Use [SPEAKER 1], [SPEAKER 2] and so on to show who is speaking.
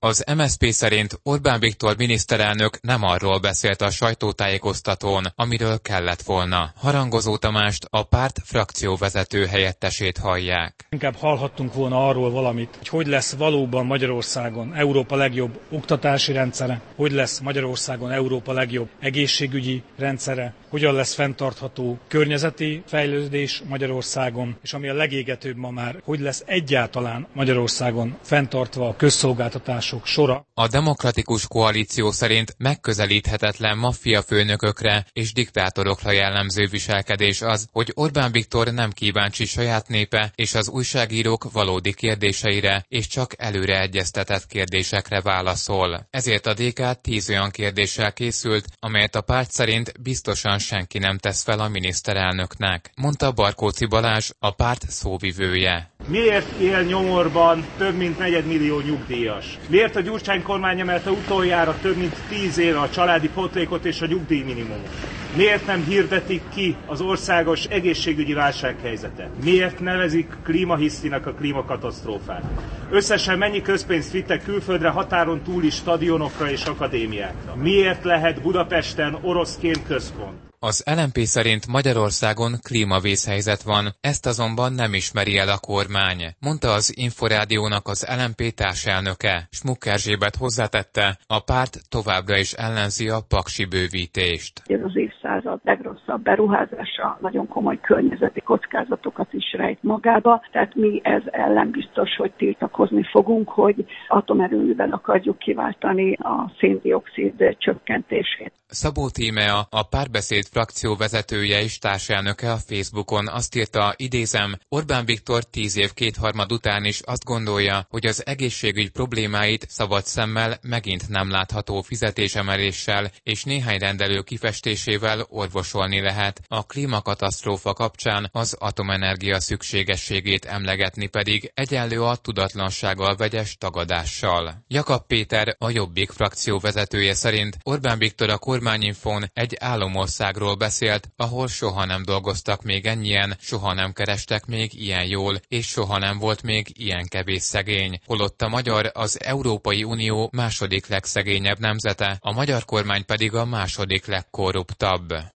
[SPEAKER 1] Az MSZP szerint Orbán Viktor miniszterelnök nem arról beszélt a sajtótájékoztatón, amiről kellett volna. Harangozó Tamást, a párt frakcióvezető helyettesét hallják.
[SPEAKER 2] Inkább hallhattunk volna arról valamit, hogy lesz valóban Magyarországon Európa legjobb oktatási rendszere, hogy lesz Magyarországon Európa legjobb egészségügyi rendszere, hogyan lesz fenntartható környezeti fejlődés Magyarországon, és ami a legégetőbb ma már, hogy lesz egyáltalán Magyarországon fenntartva a közszolgáltatások sora.
[SPEAKER 1] A demokratikus koalíció szerint megközelíthetetlen maffiafőnökökre és diktátorokra jellemző viselkedés az, hogy Orbán Viktor nem kíváncsi saját népe és az újságírók valódi kérdéseire és csak előre egyeztetett kérdésekre válaszol. Ezért a DK 10 olyan kérdéssel készült, amelyet a párt szerint biztosan senki nem tesz fel a miniszterelnöknek, mondta Barkóczy Balázs, a párt szóvivője.
[SPEAKER 3] Miért él nyomorban több mint 4 millió nyugdíjas? Miért a Gyurcsány kormány emelte utoljára több mint 10 éve a családi pótlékot és a nyugdíjminimumot? Miért nem hirdetik ki az országos egészségügyi válsághelyzetet? Miért nevezik klímahisztinak a klímakatasztrófát? Összesen mennyi közpénzt vittek külföldre határon túli stadionokra és akadémiákra? Miért lehet Budapesten orosz kémközpont?
[SPEAKER 1] Az LMP szerint Magyarországon klímavészhelyzet van, ezt azonban nem ismeri el a kormány, mondta az Inforádiónak az LMP társelnöke. Smuk Erzsébet hozzátette, a párt továbbra is ellenzi a paksi bővítést.
[SPEAKER 4] Ez az évszázad legrosszabb beruházása nagyon komoly környezeti kockázatokat is rejt magába, tehát mi ez ellen biztos, hogy tiltakozni fogunk, hogy atomerőművel akarjuk kiváltani a szén-dioxid csökkentését.
[SPEAKER 1] Szabó Tímea, a Párbeszéd frakció vezetője és társelnöke a Facebookon azt írta, idézem, Orbán Viktor 10 év kétharmad után is azt gondolja, hogy az egészségügy problémáit szabad szemmel megint nem látható fizetésemeléssel és néhány rendelő kifestésével orvosolni lehet. A klímakatasztrófa kapcsán az atomenergia szükségességét emlegetni pedig egyenlő a tudatlansággal vegyes tagadással. Jakab Péter, a Jobbik frakció vezetője szerint Orbán Viktor a Kormányinfón egy álomországról beszélt, ahol soha nem dolgoztak még ennyien, soha nem kerestek még ilyen jól, és soha nem volt még ilyen kevés szegény. Holott a magyar az Európai Unió második legszegényebb nemzete, a magyar kormány pedig a második legkorruptabb.